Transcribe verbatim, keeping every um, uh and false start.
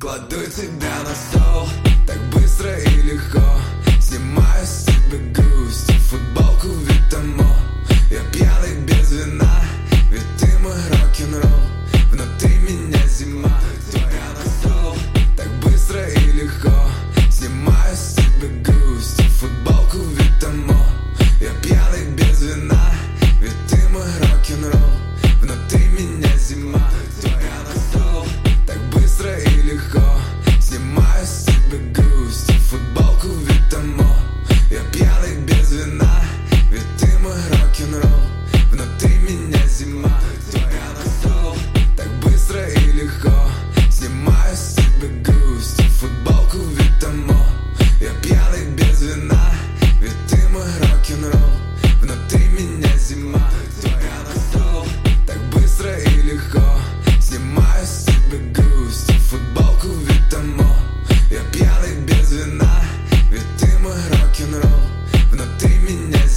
Кладу тебя на стол, так быстро и легко. Снимаю с тебя грусть, футболку Витамо. Я пьяный без вина, ведь ты мой рок-н-ролл. Внутри меня зима, тебя на стол, так быстро и легко. Снимаю с тебя грусть, футболку Витамо. Я пьяный без вина, ведь ты мой рок-н-ролл. Внутри меня зима, тебя на стол, так быстро и легко. Снимаю с тебя грусть, футболку Витамо. Я пьяный без вина, ведь ты мой рок-н-ролл. Внутри меня зима, тебя на стол, так быстро и легко. Снимаю с тебя грусть, футболку Витамо. Я пьяный без вина, ведь ты мой рок-н-ролл. Внутри меня зима, тебя на стол, так быстро и легко. Снимаю с тебя грусть, футболку Витамо. Я пьяный без вина, ведь ты мой рок-н-ролл. Внутри меня зима.